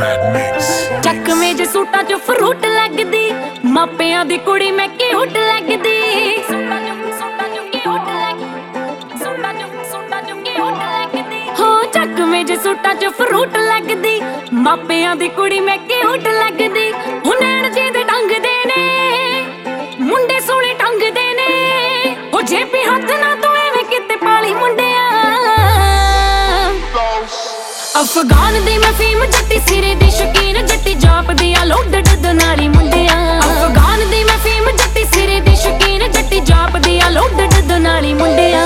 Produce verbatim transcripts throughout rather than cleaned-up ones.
ਚੱਕਵੇਂ ਜੇ ਸੂਟਾਂ 'ਚ ਫਰੂਟ ਲੱਗਦੀ, ਮਾਪਿਆਂ ਦੀ ਕੁੜੀ ਮੈਂ ਕਿਊਟ ਲੱਗਦੀ। ਹੋ ਚੱਕਵੇਂ ਜੇ ਸੂਟਾਂ 'ਚ ਫਰੂਟ ਲੱਗਦੀ, ਮਾਪਿਆਂ ਦੀ ਕੁੜੀ ਮੈਂ ਕਿਊਟ ਲੱਗਦੀ। ਹੁਣ ਨੈਣ ਜੀ ਦੇ ਟੰਗਦੇ ਨੇ, ਮੁੰਡੇ ਸੋਹਣੇ ਟੰਗਦੇ ਨੇ। ਉਹ ਜੇਬੀ ਹੱਥ ਨਾ ਤੂੰ ਐਵੇਂ ਕਿਤੇ ਪਾਲੀ ਮੁੰਡਿਆ। ਅਫਗਾਨ ਦੀ ਮੈਂ ਫੀਮ, ਜੱਟੀ ਸਿਰੇ ਦੀ ਸ਼ੌਕੀਨ, ਜੱਟੀ ਜਾਪਦੀ ਆ ਲੋਡਡ ਦਨਾਲੀ ਮੁੰਡਿਆ। ਅਫਗਾਨ ਦੀ ਮੈਂ ਫੀਮ, ਜੱਟੀ ਸਿਰੇ ਦੀ ਸ਼ੌਕੀਨ, ਜੱਟੀ ਜਾਪਦੀ ਆ ਲੋਡਡ ਦਨਾਲੀ ਮੁੰਡਿਆ।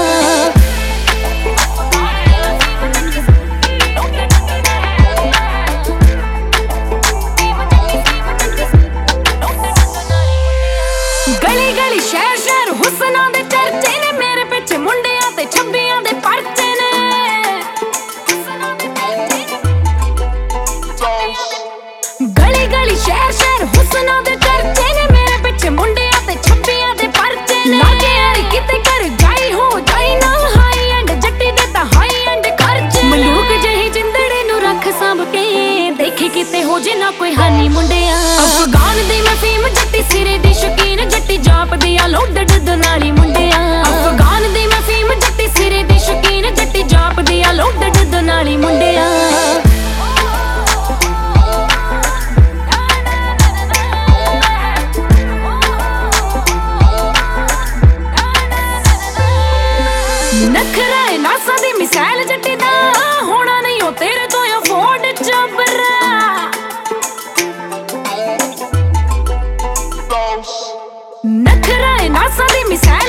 ਗਲੀ ਗਲੀ ਸ਼ਹਿਰ ਸ਼ਹਿਰ ਹੁਸਨਾਂ ਦੇ ਚਰਚੇ ਨੇ, ਮੇਰੇ ਪਿੱਛੇ ਮੁੰਡਿਆਂ ਤੇ ਛੱਬੀਆਂ ਦੇ ਪਰਚੇ ਨੇ। ਗਲੀ ਗਲੀ ਸ਼ਹਿਰ ਸ਼ਹਿਰ ਹੁਸਨਾਂ ਦੇ ਚਰਚੇ ਨੇ, ਮੇਰੇ ਪਿੱਛੇ ਮੁੰਡਿਆਂ ਤੇ ਛੱਬੀਆਂ ਦੇ ਪਰਚੇ ਨੇ। ਲਾਗੇ ਯਾਰੀ ਕਿਤੇ ਕਰ ਜਾਈ ਹੋ ਜਾਈ ਨਾ, ਹਾਈ ਐਂਡ ਜੱਟੀ ਦੇ ਤਾਂ ਹਾਈ ਐਂਡ ਖਰਚੇ। ਮਲੂਕ ਜਿਹੀ ਜਿੰਦੜੇ ਨੂੰ ਰੱਖ ਸਾਂਭ ਕੇ, ਦੇਖੇ ਕਿਤੇ ਹੋ ਜੇ ਨਾ ਕੋਈ ਹਾਨੀ ਮੁੰਡਿਆ। ਅਫਗਾਨ ਦੀ ਮੈਂ ਫੀਮ, ਜੱਟੀ ਸਿਰੇ ਦੀ ਸ਼ੌਕੀਨ, ਜੱਟੀ ਜਾਪਦੀ ਆ ਲੋਡਡ ਦਨਾਲੀ ਮੁੰਡਿਆ। ਅਫਗਾਨ ਦੀ ਮੈਂ ਫੀਮ, ਜੱਟੀ ਸਿਰੇ ਦੀ ਸ਼ੌਕੀਨ, ਜੱਟੀ ਜਾਪਦੀ ਆ ਲੋਡਡ ਦਨਾਲੀ ਮੁੰਡਿਆ। ਨਖਰਾ ਏ ਨਾਸਾਂ ਦੀ ਮਿਸਾਇਲ ਜੱਟੀ ਦਾ, ਹੋਣਾ ਨਹੀਂ ਉਹ ਤੇਰੇ ਤੋਂ ਅਫੋਰਡ ਜਬਰਾ। ਨਖਰਾ ਏ ਨਾਸਾਂ ਦੀ ਮਿਸਾਇਲ